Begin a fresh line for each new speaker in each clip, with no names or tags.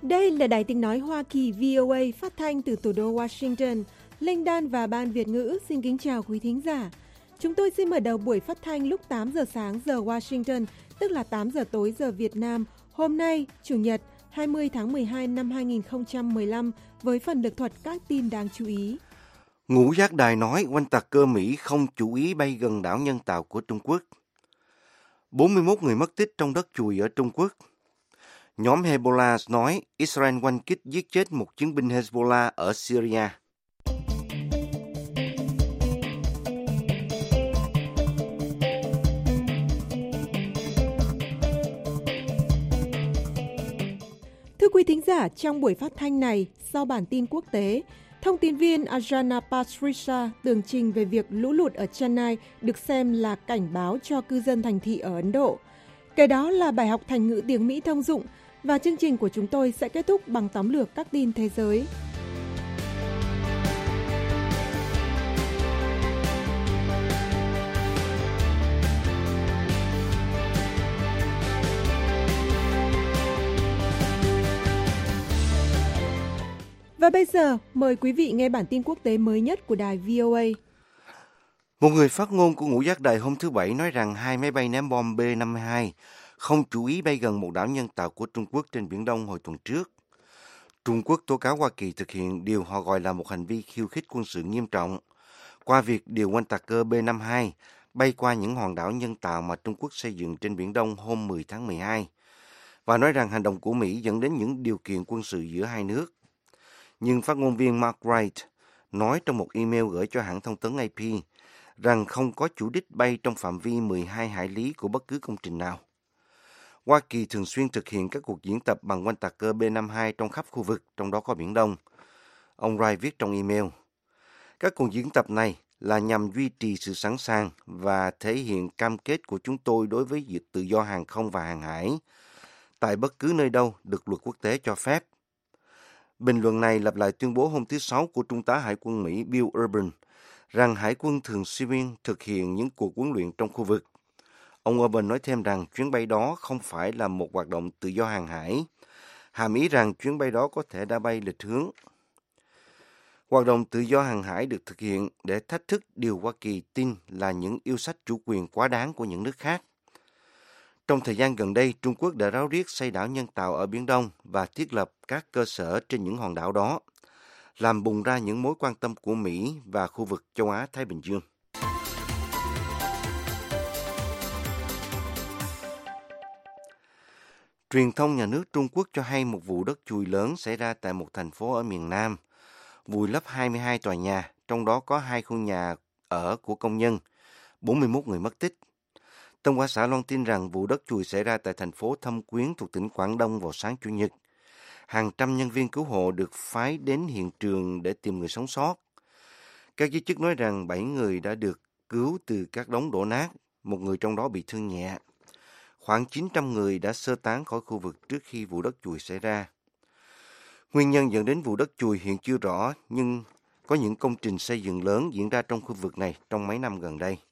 Đây là Đài Tiếng Nói Hoa Kỳ VOA phát thanh từ thủ đô Washington. Linh Dan và Ban Việt ngữ xin kính chào quý thính giả. Chúng tôi xin mở đầu buổi phát thanh lúc 8 giờ sáng giờ Washington, tức là 8 giờ tối giờ Việt Nam. Hôm nay, Chủ nhật, 20 tháng 12 năm 2015 với phần lược thuật các tin đáng chú ý.
Ngũ giác đài nói oanh tạc cơ Mỹ không chủ ý bay gần đảo nhân tạo của Trung Quốc. 41 người mất tích trong đất chùi ở Trung Quốc. Nhóm Hezbollah nói Israel oanh kích giết chết một chiến binh Hezbollah ở Syria.
Thưa quý thính giả, trong buổi phát thanh này, sau bản tin quốc tế, thông tin viên Ajana Pasricha tường trình về việc lũ lụt ở Chennai được xem là cảnh báo cho cư dân thành thị ở Ấn Độ. Kế đó là bài học thành ngữ tiếng Mỹ thông dụng và chương trình của chúng tôi sẽ kết thúc bằng tóm lược các tin thế giới. Và bây giờ, mời quý vị nghe bản tin quốc tế mới nhất của đài VOA.
Một người phát ngôn của ngũ giác đài hôm thứ Bảy nói rằng hai máy bay ném bom B-52 không chú ý bay gần một đảo nhân tạo của Trung Quốc trên Biển Đông hồi tuần trước. Trung Quốc tố cáo Hoa Kỳ thực hiện điều họ gọi là một hành vi khiêu khích quân sự nghiêm trọng qua việc điều oanh tạc cơ B-52 bay qua những hòn đảo nhân tạo mà Trung Quốc xây dựng trên Biển Đông hôm 10 tháng 12 và nói rằng hành động của Mỹ dẫn đến những điều kiện quân sự giữa hai nước. Nhưng phát ngôn viên Mark Wright nói trong một email gửi cho hãng thông tấn AP rằng không có chủ đích bay trong phạm vi 12 hải lý của bất cứ công trình nào. Hoa Kỳ thường xuyên thực hiện các cuộc diễn tập bằng oanh tạc cơ B-52 trong khắp khu vực, trong đó có Biển Đông. Ông Wright viết trong email, các cuộc diễn tập này là nhằm duy trì sự sẵn sàng và thể hiện cam kết của chúng tôi đối với việc tự do hàng không và hàng hải tại bất cứ nơi đâu được luật quốc tế cho phép. Bình luận này lặp lại tuyên bố hôm thứ Sáu của Trung tá Hải quân Mỹ Bill Urban rằng Hải quân thường xuyên thực hiện những cuộc huấn luyện trong khu vực. Ông Urban nói thêm rằng chuyến bay đó không phải là một hoạt động tự do hàng hải, hàm ý rằng chuyến bay đó có thể đã bay lệch hướng. Hoạt động tự do hàng hải được thực hiện để thách thức điều Hoa Kỳ tin là những yêu sách chủ quyền quá đáng của những nước khác. Trong thời gian gần đây, Trung Quốc đã ráo riết xây đảo nhân tạo ở Biển Đông và thiết lập các cơ sở trên những hòn đảo đó, làm bùng ra những mối quan tâm của Mỹ và khu vực châu Á-Thái Bình Dương. Truyền thông nhà nước Trung Quốc cho hay một vụ đất chùi lớn xảy ra tại một thành phố ở miền Nam, vùi lấp 22 tòa nhà, trong đó có 2 khu nhà ở của công nhân, 41 người mất tích. Tân Hoa Xã loan tin rằng vụ đất chùi xảy ra tại thành phố Thâm Quyến thuộc tỉnh Quảng Đông vào sáng Chủ nhật. Hàng trăm nhân viên cứu hộ được phái đến hiện trường để tìm người sống sót. Các giới chức nói rằng 7 người đã được cứu từ các đống đổ nát, một người trong đó bị thương nhẹ. Khoảng 900 người đã sơ tán khỏi khu vực trước khi vụ đất chùi xảy ra. Nguyên nhân dẫn đến vụ đất chùi hiện chưa rõ, nhưng có những công trình xây dựng lớn diễn ra trong khu vực này trong mấy năm gần đây.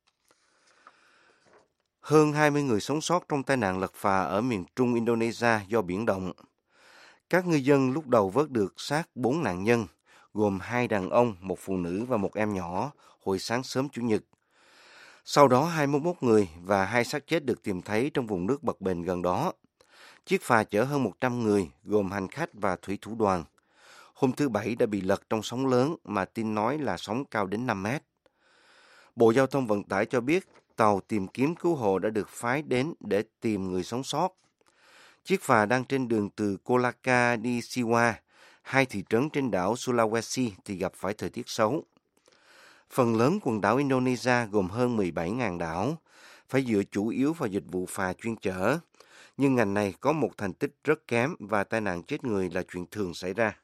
Hơn 20 người sống sót trong tai nạn lật phà ở miền trung Indonesia do biển động. Các ngư dân lúc đầu vớt được xác 4 nạn nhân, gồm 2 đàn ông, 1 phụ nữ và 1 em nhỏ, hồi sáng sớm Chủ nhật. Sau đó 21 người và 2 xác chết được tìm thấy trong vùng nước bập bềnh gần đó. Chiếc phà chở hơn 100 người, gồm hành khách và thủy thủ đoàn, hôm thứ Bảy đã bị lật trong sóng lớn mà tin nói là sóng cao đến 5 mét. Bộ Giao thông Vận tải cho biết tàu tìm kiếm cứu hộ đã được phái đến để tìm người sống sót. Chiếc phà đang trên đường từ Kolaka đi Siwa, 2 thị trấn trên đảo Sulawesi thì gặp phải thời tiết xấu. Phần lớn quần đảo Indonesia gồm hơn 17.000 đảo, phải dựa chủ yếu vào dịch vụ phà chuyên chở. Nhưng ngành này có một thành tích rất kém và tai nạn chết người là chuyện thường xảy ra.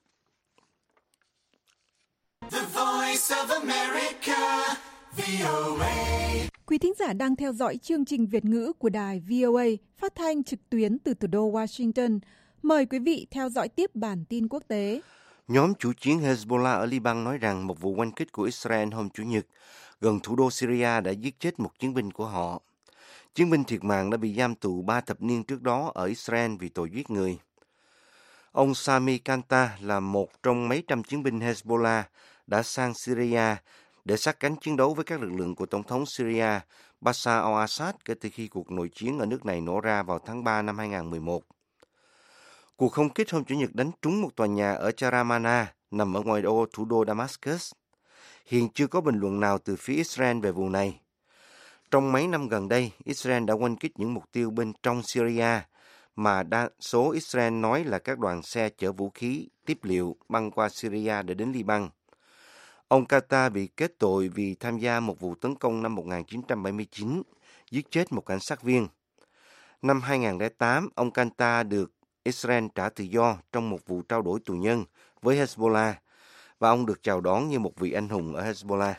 The Voice of America, VOA.
Quý thính giả đang theo dõi chương trình Việt ngữ của đài VOA phát thanh trực tuyến từ thủ đô Washington. Mời quý vị theo dõi tiếp bản tin quốc tế.
Nhóm chủ chiến Hezbollah ở Liban nói rằng một vụ oanh kích của Israel hôm Chủ nhật gần thủ đô Syria đã giết chết một chiến binh của họ. Chiến binh thiệt mạng đã bị giam tù 3 thập niên trước đó ở Israel vì tội giết người. Ông Sami Kanta là một trong mấy trăm chiến binh Hezbollah đã sang Syria để sát cánh chiến đấu với các lực lượng của Tổng thống Syria Bashar al-Assad kể từ khi cuộc nội chiến ở nước này nổ ra vào tháng 3 năm 2011. Cuộc không kích hôm Chủ nhật đánh trúng một tòa nhà ở Charamana, nằm ở ngoài ô thủ đô Damascus. Hiện chưa có bình luận nào từ phía Israel về vụ này. Trong mấy năm gần đây, Israel đã oanh kích những mục tiêu bên trong Syria mà đa số Israel nói là các đoàn xe chở vũ khí, tiếp liệu băng qua Syria để đến Liban. Ông Kata bị kết tội vì tham gia một vụ tấn công năm 1979, giết chết một cảnh sát viên. Năm 2008, ông Kanta được Israel trả tự do trong một vụ trao đổi tù nhân với Hezbollah và ông được chào đón như một vị anh hùng ở Hezbollah.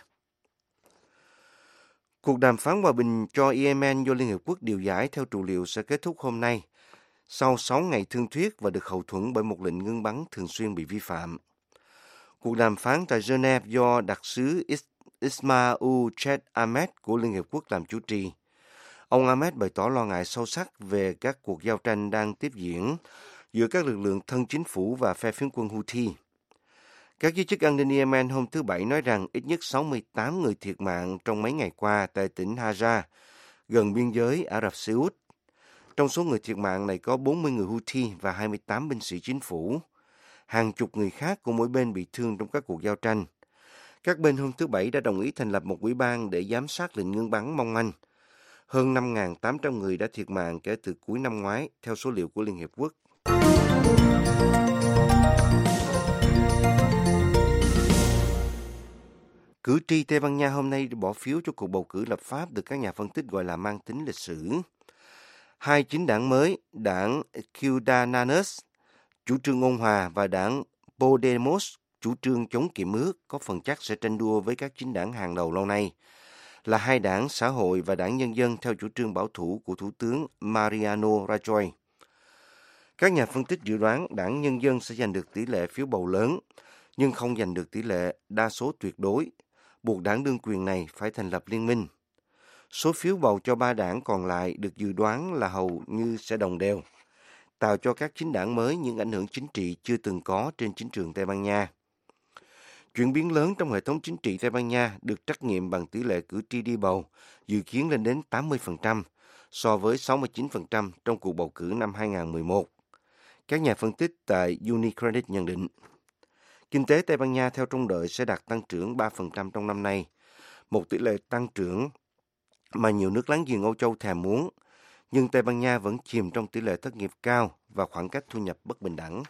Cuộc đàm phán hòa bình cho Yemen do Liên Hiệp Quốc điều giải theo trù liệu sẽ kết thúc hôm nay, sau 6 ngày thương thuyết và được hậu thuẫn bởi một lệnh ngưng bắn thường xuyên bị vi phạm. Cuộc đàm phán tại Geneva do đặc sứ Ismail Ched Ahmed của Liên Hiệp Quốc làm chủ trì. Ông Ahmed bày tỏ lo ngại sâu sắc về các cuộc giao tranh đang tiếp diễn giữa các lực lượng thân chính phủ và phe phiến quân Houthi. Các giới chức an ninh Yemen hôm thứ Bảy nói rằng ít nhất 68 người thiệt mạng trong mấy ngày qua tại tỉnh Haja, gần biên giới Ả Rập Xê Út. Trong số người thiệt mạng này có 40 người Houthi và 28 binh sĩ chính phủ. Hàng chục người khác của mỗi bên bị thương trong các cuộc giao tranh. Các bên hôm thứ Bảy đã đồng ý thành lập một ủy ban để giám sát lệnh ngưng bắn mong manh. Hơn 5.800 người đã thiệt mạng kể từ cuối năm ngoái, theo số liệu của Liên Hiệp Quốc. Cử tri Tây Ban Nha hôm nay bỏ phiếu cho cuộc bầu cử lập pháp được các nhà phân tích gọi là mang tính lịch sử. Hai chính đảng mới, đảng Ciudadanos, chủ trương ôn hòa, và đảng Podemos, chủ trương chống kiệm ước, có phần chắc sẽ tranh đua với các chính đảng hàng đầu lâu nay, là hai đảng xã hội và đảng nhân dân theo chủ trương bảo thủ của Thủ tướng Mariano Rajoy. Các nhà phân tích dự đoán đảng nhân dân sẽ giành được tỷ lệ phiếu bầu lớn, nhưng không giành được tỷ lệ đa số tuyệt đối, buộc đảng đương quyền này phải thành lập liên minh. Số phiếu bầu cho ba đảng còn lại được dự đoán là hầu như sẽ đồng đều, tạo cho các chính đảng mới những ảnh hưởng chính trị chưa từng có trên chính trường Tây Ban Nha. Chuyển biến lớn trong hệ thống chính trị Tây Ban Nha được trắc nghiệm bằng tỷ lệ cử tri đi bầu dự kiến lên đến 80% so với 69% trong cuộc bầu cử năm 2011. Các nhà phân tích tại Unicredit nhận định, kinh tế Tây Ban Nha theo trông đợi sẽ đạt tăng trưởng 3% trong năm nay, một tỷ lệ tăng trưởng mà nhiều nước láng giềng Âu Châu thèm muốn, nhưng Tây Ban Nha vẫn chìm trong tỷ lệ thất nghiệp cao và khoảng cách thu nhập bất bình đẳng.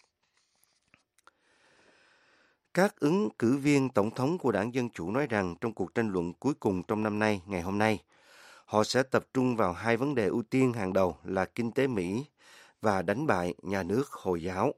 Các ứng cử viên tổng thống của đảng Dân Chủ nói rằng trong cuộc tranh luận cuối cùng trong năm nay, ngày hôm nay, họ sẽ tập trung vào hai vấn đề ưu tiên hàng đầu là kinh tế Mỹ và đánh bại nhà nước Hồi giáo.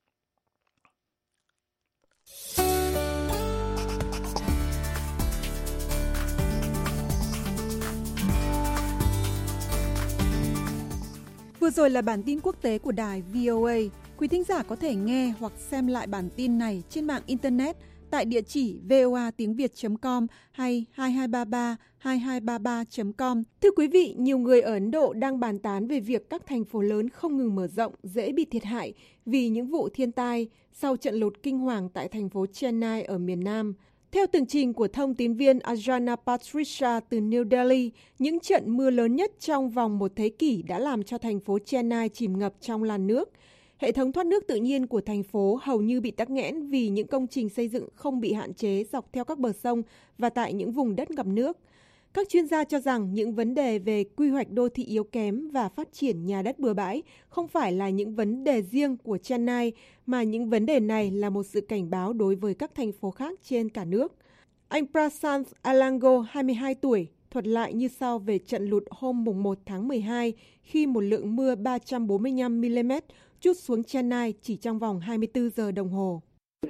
Vừa rồi là bản tin quốc tế của đài VOA. Quý thính giả có thể nghe hoặc xem lại bản tin này trên mạng Internet tại địa chỉ voatiengviet.com hay 2233-2233.com. Thưa quý vị, nhiều người ở Ấn Độ đang bàn tán về việc các thành phố lớn không ngừng mở rộng dễ bị thiệt hại vì những vụ thiên tai sau trận lụt kinh hoàng tại thành phố Chennai ở miền Nam. Theo tường trình của thông tín viên Ajana Patricia từ New Delhi, những trận mưa lớn nhất trong vòng một thế kỷ đã làm cho thành phố Chennai chìm ngập trong làn nước. Hệ thống thoát nước tự nhiên của thành phố hầu như bị tắc nghẽn vì những công trình xây dựng không bị hạn chế dọc theo các bờ sông và tại những vùng đất ngập nước. Các chuyên gia cho rằng những vấn đề về quy hoạch đô thị yếu kém và phát triển nhà đất bừa bãi không phải là những vấn đề riêng của Chennai, mà những vấn đề này là một sự cảnh báo đối với các thành phố khác trên cả nước. Anh Prashanth Alango, 22 tuổi, thuật lại như sau về trận lụt hôm 1 tháng 12 khi một lượng mưa 345 mm trút xuống Chennai chỉ trong vòng 24 giờ đồng hồ.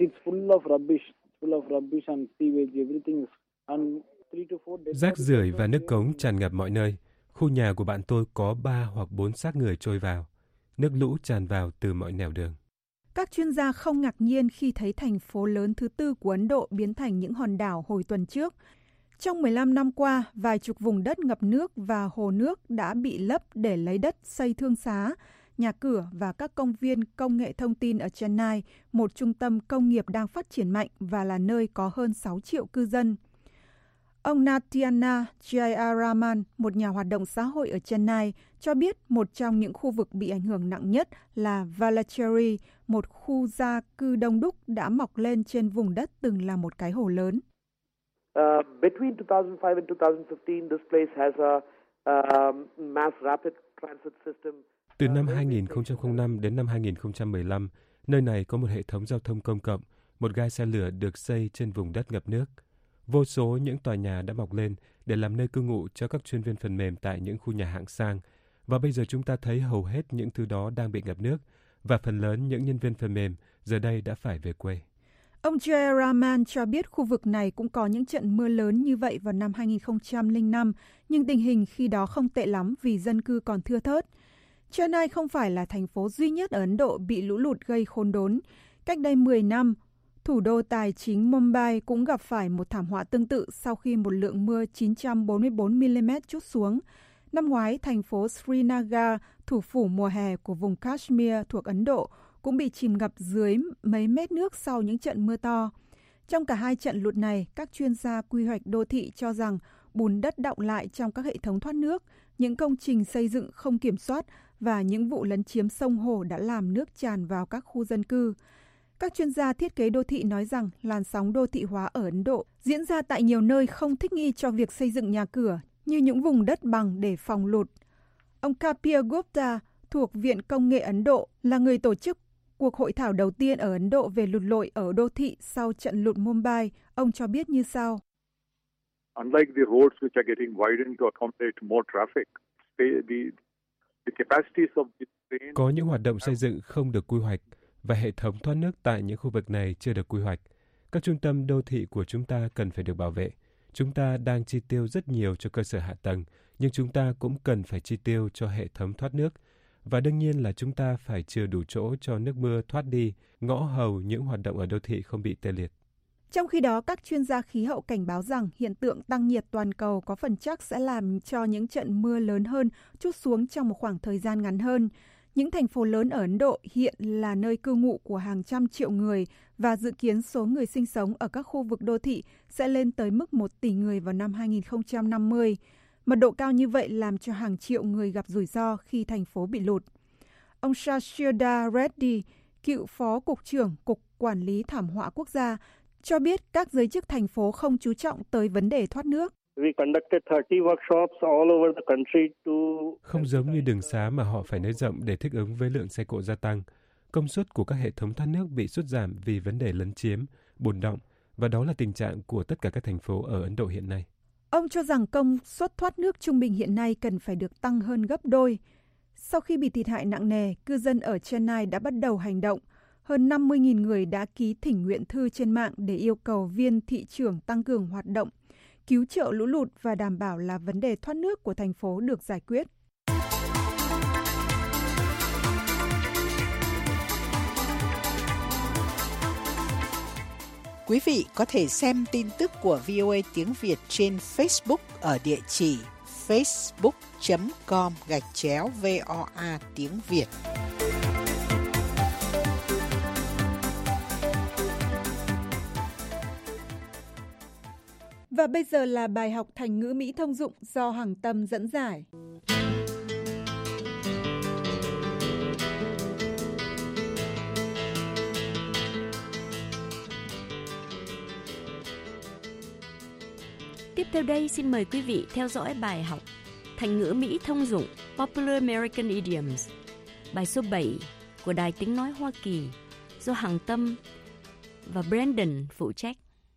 Rác rưởi và nước cống tràn ngập mọi nơi. Khu nhà của bạn tôi có 3 hoặc 4 xác người trôi vào. Nước lũ tràn vào từ mọi nẻo đường.
Các chuyên gia không ngạc nhiên khi thấy thành phố lớn thứ tư của Ấn Độ biến thành những hòn đảo hồi tuần trước. Trong 15 năm qua, vài chục vùng đất ngập nước và hồ nước đã bị lấp để lấy đất xây thương xá,
nhà cửa và các công viên công nghệ thông tin ở Chennai, một trung tâm công nghiệp đang phát triển mạnh và là nơi có hơn 6 triệu cư dân. Ông Natyana Jayaraman, một nhà hoạt động xã hội ở Chennai, cho biết một trong những khu vực bị ảnh hưởng nặng nhất là Velachery, một khu gia cư đông đúc đã mọc lên trên vùng đất từng là một cái hồ lớn.
Between 2005 and 2015, this place has a mass rapid transit system.
Từ năm 2005 đến năm 2015, nơi này có một hệ thống giao thông công cộng, một gai xe lửa được xây trên vùng đất ngập nước. Vô số những tòa nhà đã mọc lên để làm nơi cư ngụ cho các chuyên viên phần mềm tại những khu nhà hạng sang. Và bây giờ chúng ta thấy hầu hết những thứ đó đang bị ngập nước, và phần lớn những nhân viên phần mềm giờ đây đã phải về quê.
Ông Jayaraman cho biết khu vực này cũng có những trận mưa lớn như vậy vào năm 2005, nhưng tình hình khi đó không tệ lắm vì dân cư còn thưa thớt. Chennai không phải là thành phố duy nhất ở Ấn Độ bị lũ lụt gây khốn đốn. Cách đây 10 năm, thủ đô tài chính Mumbai cũng gặp phải một thảm họa tương tự sau khi một lượng mưa 944mm trút xuống. Năm ngoái, thành phố Srinagar, thủ phủ mùa hè của vùng Kashmir thuộc Ấn Độ, cũng bị chìm ngập dưới mấy mét nước sau những trận mưa to. Trong cả hai trận lụt này, các chuyên gia quy hoạch đô thị cho rằng bùn đất đọng lại trong các hệ thống thoát nước, những công trình xây dựng không kiểm soát và những vụ lấn chiếm sông hồ đã làm nước tràn vào các khu dân cư. Các chuyên gia thiết kế đô thị nói rằng làn sóng đô thị hóa ở Ấn Độ diễn ra tại nhiều nơi không thích nghi cho việc xây dựng nhà cửa, như những vùng đất bằng để phòng lụt. Ông Kapil Gupta thuộc Viện Công nghệ Ấn Độ là người tổ chức cuộc hội thảo đầu tiên ở Ấn Độ về lụt lội ở đô thị sau trận lụt Mumbai. Ông cho biết như sau.
Unlike the roads which are getting widened to accommodate more traffic, the capacities of the train...
Có những hoạt động xây dựng không được quy hoạch và hệ thống thoát nước tại những khu vực này chưa được quy hoạch. Các trung tâm đô thị của chúng ta cần phải được bảo vệ. Chúng ta đang chi tiêu rất nhiều cho cơ sở hạ tầng, nhưng chúng ta cũng cần phải chi tiêu cho hệ thống thoát nước. Và đương nhiên là chúng ta phải chừa đủ chỗ cho nước mưa thoát đi, ngõ hầu những hoạt động ở đô thị không bị tê liệt.
Trong khi đó, các chuyên gia khí hậu cảnh báo rằng hiện tượng tăng nhiệt toàn cầu có phần chắc sẽ làm cho những trận mưa lớn hơn trút xuống trong một khoảng thời gian ngắn hơn. Những thành phố lớn ở Ấn Độ hiện là nơi cư ngụ của hàng trăm triệu người và dự kiến số người sinh sống ở các khu vực đô thị sẽ lên tới mức 1 tỷ người vào năm 2050. Mật độ cao như vậy làm cho hàng triệu người gặp rủi ro khi thành phố bị lụt. Ông Shashida Reddy, cựu phó cục trưởng Cục Quản lý Thảm họa Quốc gia, cho biết các giới chức thành phố không chú trọng tới vấn đề thoát nước.
Không giống như đường xá mà họ phải nới rộng để thích ứng với lượng xe cộ gia tăng. Công suất của các hệ thống thoát nước bị sút giảm vì vấn đề lấn chiếm, bùn đọng, và đó là tình trạng của tất cả các thành phố ở Ấn Độ hiện nay.
Ông cho rằng công suất thoát nước trung bình hiện nay cần phải được tăng hơn gấp đôi. Sau khi bị thiệt hại nặng nề, cư dân ở Chennai đã bắt đầu hành động. Hơn 50.000 người đã ký thỉnh nguyện thư trên mạng để yêu cầu viên thị trưởng tăng cường hoạt động, cứu trợ lũ lụt và đảm bảo là vấn đề thoát nước của thành phố được giải quyết.
Quý vị có thể xem tin tức của VOA tiếng Việt trên Facebook ở địa chỉ facebook.com/VOA tiếng Việt.
Và bây giờ là bài học thành ngữ Mỹ thông dụng do Hằng Tâm dẫn giải.
Tiếp theo đây xin mời quý vị theo dõi bài học thành ngữ Mỹ thông dụng Popular American Idioms, bài số 7 của Đài Tiếng Nói Hoa Kỳ do Hằng Tâm và Brandon phụ trách.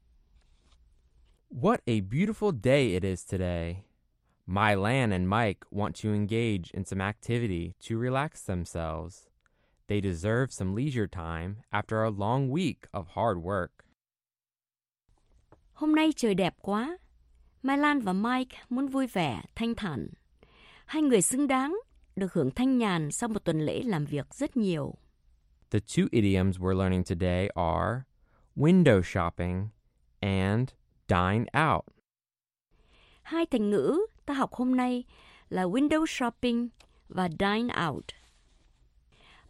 What a beautiful day it is today. My Lan and Mike want to engage in some activity to relax themselves. They deserve some leisure time after a long week of hard work.
Hôm nay trời đẹp quá. Mai Lan và Mike muốn vui vẻ, thanh thản. Hai người xứng đáng được hưởng thanh nhàn sau một tuần lễ làm việc rất nhiều.
The two idioms we're learning today are window shopping and dine out.
Hai thành ngữ ta học hôm nay là window shopping và dine out.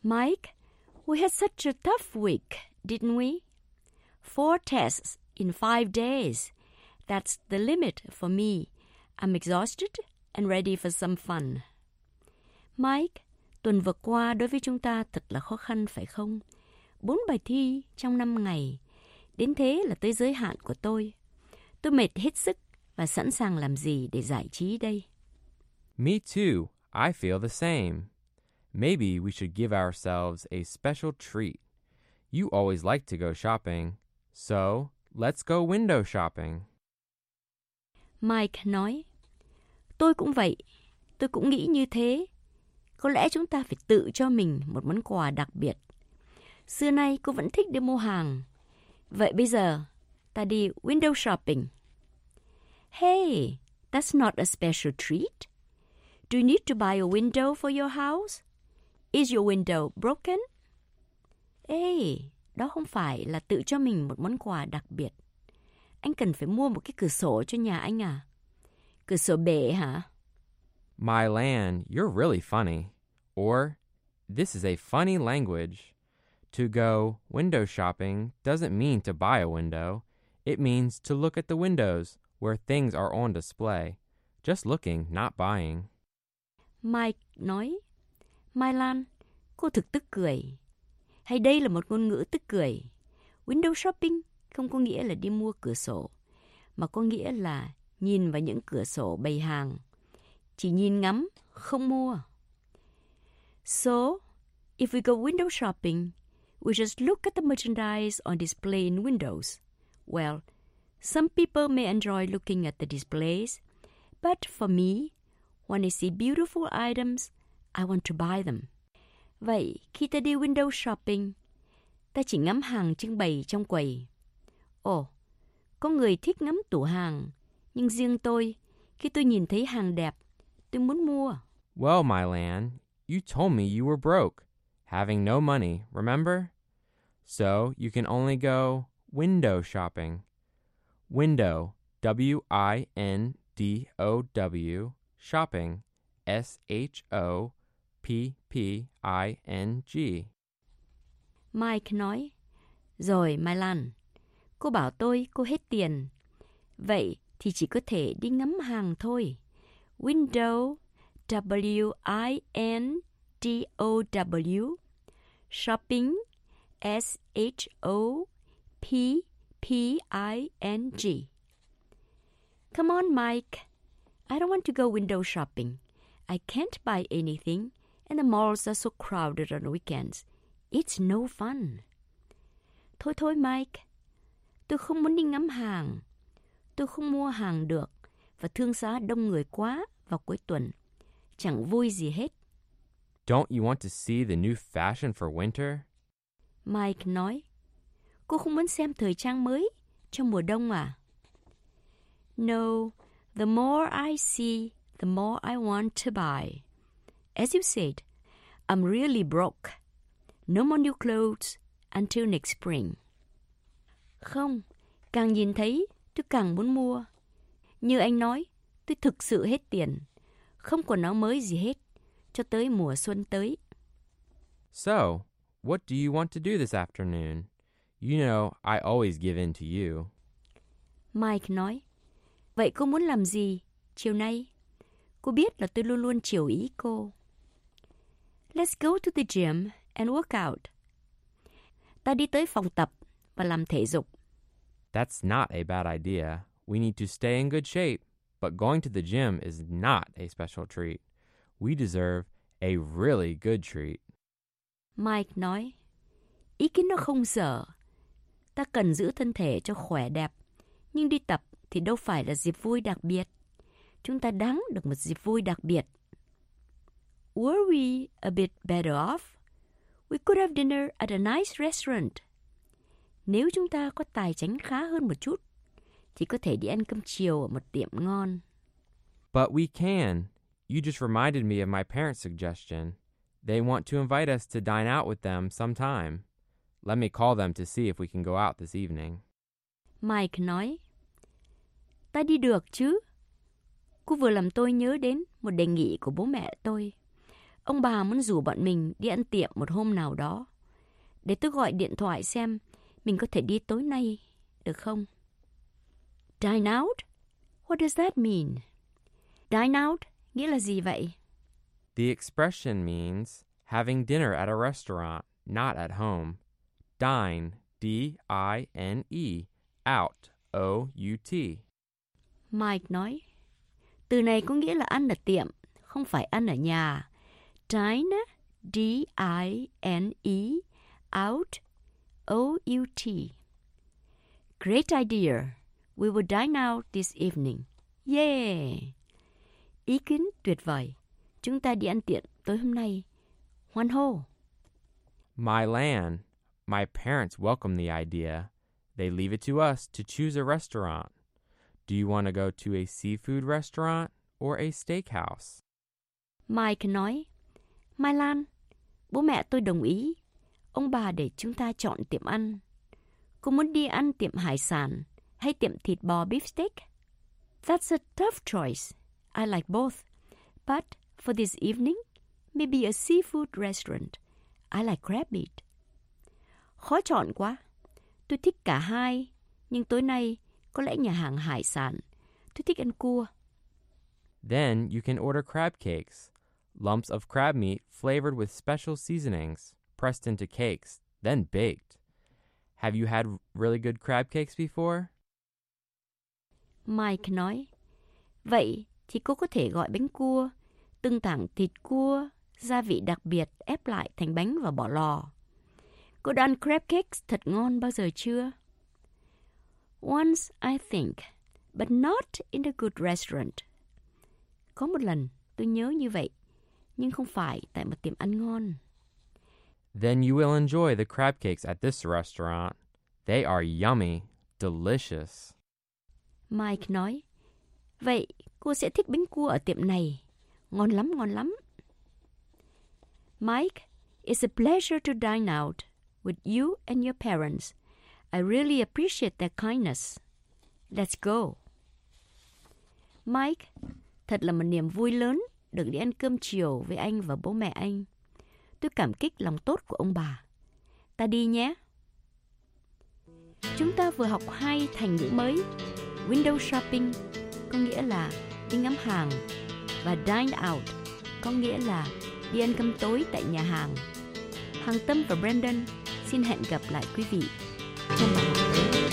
Mike, we had such a tough week, didn't we? 4 tests in 5 days. That's the limit for me. I'm exhausted and ready for some fun. Mike, tuần vừa qua đối với chúng ta thật là khó khăn phải không? 4 bài thi trong 5 ngày. Đến thế là tới giới hạn của tôi. Tôi mệt hết sức và sẵn sàng làm gì để giải trí đây?
Me too. I feel the same. Maybe we should give ourselves a special treat. You always like to go shopping, so let's go window shopping.
Mike nói, tôi cũng vậy. Tôi cũng nghĩ như thế. Có lẽ chúng ta phải tự cho mình một món quà đặc biệt. Xưa nay cô vẫn thích đi mua hàng. Vậy bây giờ, ta đi window shopping. Hey, that's not a special treat. Do you need to buy a window for your house? Is your window broken? Ê, đó không phải là tự cho mình một món quà đặc biệt. Anh cần phải mua một cái cửa sổ cho nhà anh à? Cửa sổ bể hả?
My land, you're really funny. Or, this is a funny language. To go window shopping doesn't mean to buy a window. It means to look at the windows where things are on display. Just looking, not buying.
Mike nói, Mai Lan, cô thực tức cười. Hay đây là một ngôn ngữ tức cười. Window shopping không có nghĩa là đi mua cửa sổ, mà có nghĩa là nhìn vào những cửa sổ bày hàng. Chỉ nhìn ngắm, không mua. So, if we go window shopping, we just look at the merchandise on display in windows. Well, some people may enjoy looking at the displays, but for me, when I see beautiful items, I want to buy them. Vậy, khi ta đi window shopping, ta chỉ ngắm hàng trưng bày trong quầy. Ồ, có người thích ngắm tủ hàng, nhưng riêng tôi, khi tôi nhìn thấy hàng đẹp, tôi muốn mua.
Well, my land, you told me you were broke, having no money, remember? So you can only go window shopping. Window, W-I-N-D-O-W, shopping, S-H-O-P-P-I-N-G.
Mike nói, rồi Mai Lan, cô bảo tôi cô hết tiền. Vậy thì chỉ có thể đi ngắm hàng thôi. Window, W-I-N-D-O-W, shopping, S-H-O-P-P-I-N-G. Come on, Mike. I don't want to go window shopping. I can't buy anything, and the malls are so crowded on weekends. It's no fun. Thôi Mike. Tôi không muốn đi ngắm hàng. Tôi không mua hàng được, và thương xá đông người quá vào cuối tuần. Chẳng vui gì hết.
Don't you want to see the new fashion for winter?
Mike nói, cô không muốn xem thời trang mới trong mùa đông à? No, the more I see, the more I want to buy. As you said, I'm really broke. No more new clothes until next spring. Không, càng nhìn thấy, tôi càng muốn mua. Như anh nói, tôi thực sự hết tiền. Không còn áo mới gì hết, cho tới mùa xuân tới.
So, what do you want to do this afternoon? You know, I always give in to you.
Mike nói, vậy cô muốn làm gì chiều nay? Cô biết là tôi luôn luôn chiều ý cô. Let's go to the gym and work out. Ta đi tới phòng tập và làm thể dục.
That's not a bad idea. We need to stay in good shape, but going to the gym is not a special treat. We deserve a really good treat.
Mike nói, ý kiến nó không dở. Ta cần giữ thân thể cho khỏe đẹp, nhưng đi tập thì đâu phải là dịp vui đặc biệt. Chúng ta đáng được một dịp vui đặc biệt. Were we a bit better off? We could have dinner at a nice restaurant. Nếu chúng ta có tài chánh khá hơn một chút, thì có thể đi ăn cơm chiều ở một tiệm ngon.
But we can. You just reminded me of my parents' suggestion. They want to invite us to dine out with them sometime. Let me call them to see if we can go out this evening.
Mike nói, ta đi được chứ? Cô vừa làm tôi nhớ đến một đề nghị của bố mẹ tôi. Ông bà muốn rủ bọn mình đi ăn tiệm một hôm nào đó. Để tôi gọi điện thoại xem mình có thể đi tối nay, được không? Dine out? What does that mean? Dine out nghĩa là gì vậy?
The expression means having dinner at a restaurant, not at home. Dine, D-I-N-E, out, O-U-T.
Mike nói, từ này có nghĩa là ăn ở tiệm, không phải ăn ở nhà. Dine, D-I-N-E, out, O-U-T. Great idea. We will dine out this evening. Yeah! Ý kiến tuyệt vời. Chúng ta đi ăn tiệm tối hôm nay. Hoan hô!
My land. My parents welcome the idea. They leave it to us to choose a restaurant. Do you want to go to a seafood restaurant or a steakhouse?
Mike nói, Mai Lan, bố mẹ tôi đồng ý. Ông bà để chúng ta chọn tiệm ăn. Cô muốn đi ăn tiệm hải sản hay tiệm thịt bò beef steak? That's a tough choice. I like both. But for this evening, maybe a seafood restaurant. I like crab meat. Khó chọn quá. Tôi thích cả hai, nhưng tối nay có lẽ nhà hàng hải sản. Tôi thích ăn cua.
Then you can order crab cakes, lumps of crab meat flavored with special seasonings, pressed into cakes, then baked. Have you had really good crab cakes before?
Mike nói, vậy thì cô có thể gọi bánh cua, từng tảng thịt cua, gia vị đặc biệt ép lại thành bánh và bỏ lò. Cô đã ăn crab cakes thật ngon bao giờ chưa? Once, I think, but not in a good restaurant. Có một lần tôi nhớ như vậy, nhưng không phải tại một tiệm ăn ngon.
Then you will enjoy the crab cakes at this restaurant. They are yummy, delicious.
Mike nói, vậy cô sẽ thích bánh cua ở tiệm này. Ngon lắm, ngon lắm. Mike, it's a pleasure to dine out with you and your parents. I really appreciate their kindness. Let's go. Mike, thật là một niềm vui lớn được đi ăn cơm chiều với anh và bố mẹ anh. Tôi cảm kích lòng tốt của ông bà. Ta đi nhé. Chúng ta vừa học 2 thành ngữ mới. Window shopping có nghĩa là đi ngắm hàng, và dine out có nghĩa là đi ăn cơm tối tại nhà hàng. Hằng Tâm và Brandon xin hẹn gặp lại quý vị trong bài học tới.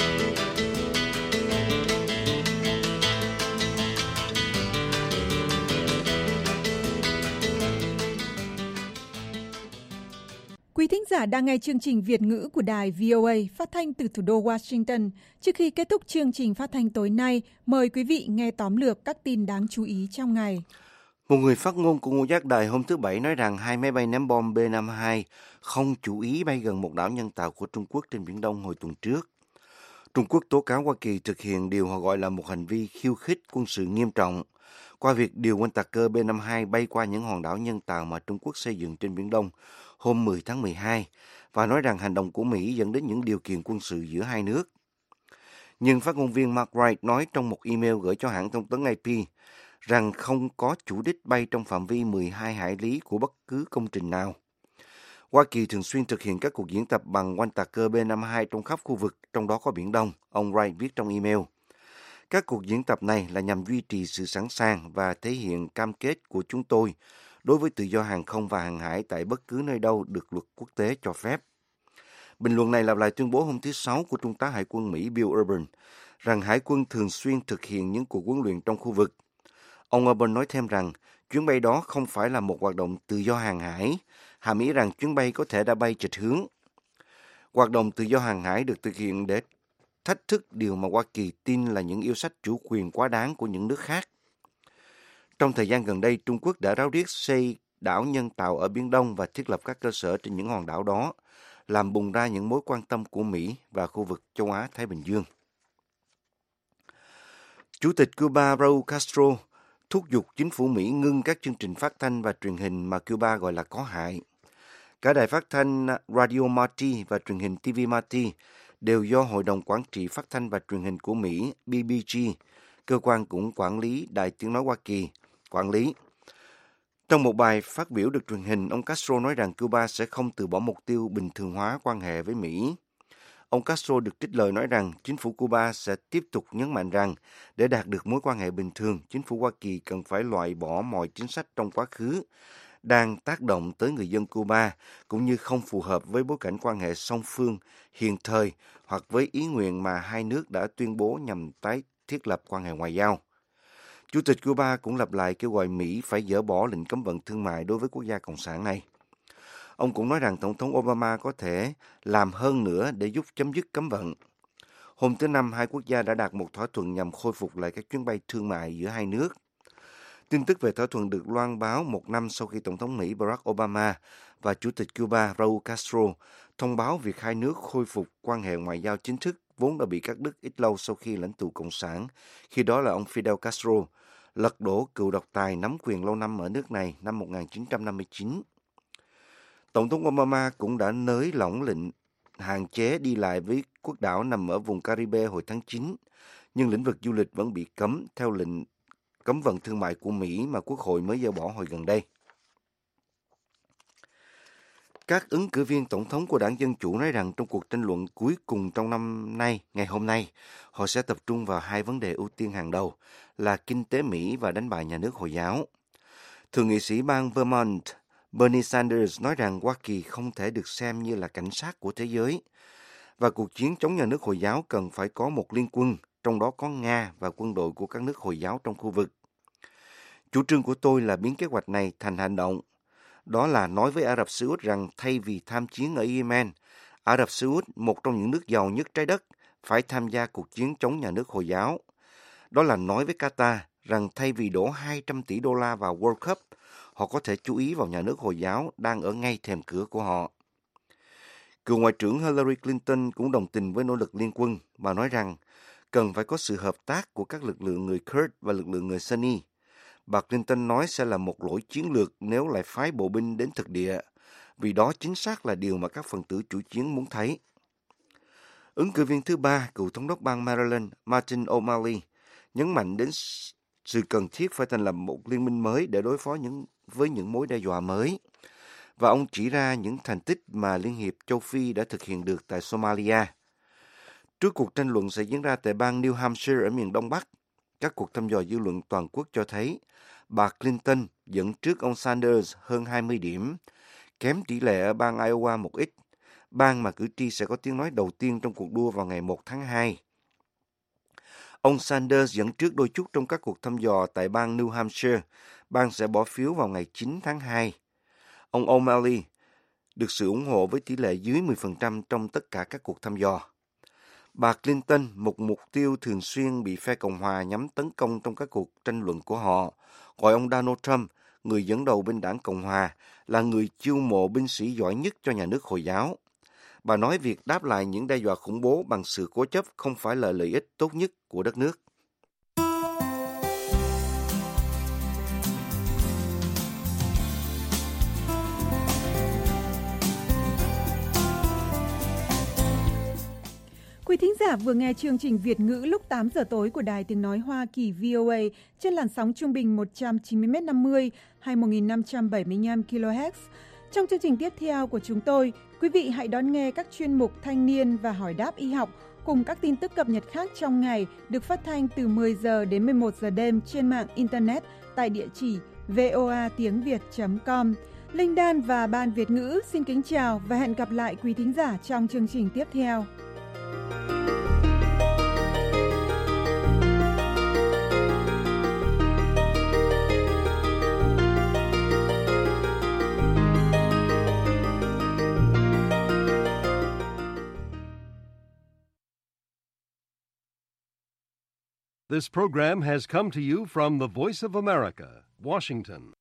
Quý thính giả đang nghe chương trình Việt ngữ của đài VOA phát thanh từ thủ đô Washington. Trước khi kết thúc chương trình phát thanh tối nay, mời quý vị nghe tóm lược các tin đáng chú ý trong ngày.
Một người phát ngôn của ngũ giác đài hôm thứ Bảy nói rằng 2 máy bay ném bom B-52 không chủ ý bay gần một đảo nhân tạo của Trung Quốc trên Biển Đông hồi tuần trước. Trung Quốc tố cáo Hoa Kỳ thực hiện điều họ gọi là một hành vi khiêu khích quân sự nghiêm trọng qua việc điều quân tạc cơ B-52 bay qua những hòn đảo nhân tạo mà Trung Quốc xây dựng trên Biển Đông hôm 10 tháng 12 và nói rằng hành động của Mỹ dẫn đến những điều kiện quân sự giữa hai nước. Nhưng phát ngôn viên Mark Wright nói trong một email gửi cho hãng thông tấn AP rằng không có chủ đích bay trong phạm vi 12 hải lý của bất cứ công trình nào. Hoa Kỳ thường xuyên thực hiện các cuộc diễn tập bằng oanh tạc cơ B-52 trong khắp khu vực, trong đó có Biển Đông, ông Wright viết trong email. Các cuộc diễn tập này là nhằm duy trì sự sẵn sàng và thể hiện cam kết của chúng tôi đối với tự do hàng không và hàng hải tại bất cứ nơi đâu được luật quốc tế cho phép. Bình luận này lặp lại tuyên bố hôm thứ Sáu của Trung tá Hải quân Mỹ Bill Urban rằng Hải quân thường xuyên thực hiện những cuộc huấn luyện trong khu vực. Ông Urban nói thêm rằng chuyến bay đó không phải là một hoạt động tự do hàng hải, hàm ý rằng chuyến bay có thể đã bay chệch hướng. Hoạt động tự do hàng hải được thực hiện để thách thức điều mà Hoa Kỳ tin là những yêu sách chủ quyền quá đáng của những nước khác. Trong thời gian gần đây, Trung Quốc đã ráo riết xây đảo nhân tạo ở Biển Đông và thiết lập các cơ sở trên những hòn đảo đó, làm bùng ra những mối quan tâm của Mỹ và khu vực châu Á-Thái Bình Dương. Chủ tịch Cuba Raúl Castro thúc giục chính phủ Mỹ ngưng các chương trình phát thanh và truyền hình mà Cuba gọi là có hại. Cả đài phát thanh Radio Marti và truyền hình TV Marti đều do Hội đồng Quản trị Phát thanh và Truyền hình của Mỹ, BBG, cơ quan cũng quản lý Đài Tiếng Nói Hoa Kỳ, quản lý. Trong một bài phát biểu được truyền hình, ông Castro nói rằng Cuba sẽ không từ bỏ mục tiêu bình thường hóa quan hệ với Mỹ. Ông Castro được trích lời nói rằng chính phủ Cuba sẽ tiếp tục nhấn mạnh rằng để đạt được mối quan hệ bình thường, chính phủ Hoa Kỳ cần phải loại bỏ mọi chính sách trong quá khứ đang tác động tới người dân Cuba, cũng như không phù hợp với bối cảnh quan hệ song phương hiện thời hoặc với ý nguyện mà hai nước đã tuyên bố nhằm tái thiết lập quan hệ ngoại giao. Chủ tịch Cuba cũng lặp lại kêu gọi Mỹ phải dỡ bỏ lệnh cấm vận thương mại đối với quốc gia cộng sản này. Ông cũng nói rằng Tổng thống Obama có thể làm hơn nữa để giúp chấm dứt cấm vận. Hôm thứ Năm, hai quốc gia đã đạt một thỏa thuận nhằm khôi phục lại các chuyến bay thương mại giữa hai nước. Tin tức về thỏa thuận được loan báo một năm sau khi Tổng thống Mỹ Barack Obama và Chủ tịch Cuba Raúl Castro thông báo việc hai nước khôi phục quan hệ ngoại giao chính thức vốn đã bị cắt đứt ít lâu sau khi lãnh tụ Cộng sản, khi đó là ông Fidel Castro, lật đổ cựu độc tài nắm quyền lâu năm ở nước này năm 1959. Tổng thống Obama cũng đã nới lỏng lệnh hạn chế đi lại với quốc đảo nằm ở vùng Caribe hồi tháng 9, nhưng lĩnh vực du lịch vẫn bị cấm theo lệnh cấm vận thương mại của Mỹ mà Quốc hội mới dỡ bỏ hồi gần đây. Các ứng cử viên tổng thống của Đảng Dân Chủ nói rằng trong cuộc tranh luận cuối cùng trong năm nay, ngày hôm nay, họ sẽ tập trung vào hai vấn đề ưu tiên hàng đầu là kinh tế Mỹ và đánh bại nhà nước Hồi giáo. Thượng nghị sĩ bang Vermont Bernie Sanders nói rằng Hoa Kỳ không thể được xem như là cảnh sát của thế giới và cuộc chiến chống nhà nước Hồi giáo cần phải có một liên quân, trong đó có Nga và quân đội của các nước Hồi giáo trong khu vực. Chủ trương của tôi là biến kế hoạch này thành hành động. Đó là nói với Ả Rập Xê Út rằng thay vì tham chiến ở Yemen, Ả Rập Xê Út, một trong những nước giàu nhất trái đất, phải tham gia cuộc chiến chống nhà nước Hồi giáo. Đó là nói với Qatar rằng thay vì đổ 200 tỷ đô la vào World Cup, họ có thể chú ý vào nhà nước Hồi giáo đang ở ngay thềm cửa của họ. Cựu Ngoại trưởng Hillary Clinton cũng đồng tình với nỗ lực liên quân và nói rằng cần phải có sự hợp tác của các lực lượng người Kurd và lực lượng người Sunni. Bà Clinton nói sẽ là một lỗi chiến lược nếu lại phái bộ binh đến thực địa, vì đó chính xác là điều mà các phần tử chủ chiến muốn thấy. Ứng cử viên thứ ba, cựu thống đốc bang Maryland Martin O'Malley, nhấn mạnh đến sự cần thiết phải thành lập một liên minh mới để đối phó với những mối đe dọa mới. Và ông chỉ ra những thành tích mà Liên hiệp châu Phi đã thực hiện được tại Somalia. Trước cuộc tranh luận sẽ diễn ra tại bang New Hampshire ở miền Đông Bắc, các cuộc thăm dò dư luận toàn quốc cho thấy bà Clinton dẫn trước ông Sanders hơn 20 điểm, kém tỷ lệ ở bang Iowa một ít, bang mà cử tri sẽ có tiếng nói đầu tiên trong cuộc đua vào ngày 1 tháng 2. Ông Sanders dẫn trước đôi chút trong các cuộc thăm dò tại bang New Hampshire, bang sẽ bỏ phiếu vào ngày 9 tháng 2. Ông O'Malley được sự ủng hộ với tỷ lệ dưới 10% trong tất cả các cuộc thăm dò. Bà Clinton, một mục tiêu thường xuyên bị phe Cộng hòa nhắm tấn công trong các cuộc tranh luận của họ, gọi ông Donald Trump, người dẫn đầu bên đảng Cộng hòa, là người chiêu mộ binh sĩ giỏi nhất cho nhà nước Hồi giáo. Bà nói việc đáp lại những đe dọa khủng bố bằng sự cố chấp không phải là lợi ích tốt nhất của đất nước.
Quý thính giả vừa nghe chương trình Việt ngữ lúc 8 giờ tối của Đài Tiếng Nói Hoa Kỳ VOA trên làn sóng trung bình 190m50 hay 1575 kHz. Trong chương trình tiếp theo của chúng tôi, quý vị hãy đón nghe các chuyên mục Thanh niên và Hỏi đáp y học cùng các tin tức cập nhật khác trong ngày được phát thanh từ 10 giờ đến 11 giờ đêm trên mạng Internet tại địa chỉ voatiengviet.com. Linh Đan và Ban Việt ngữ xin kính chào và hẹn gặp lại quý thính giả trong chương trình tiếp theo.
This program has come to you from the Voice of America, Washington.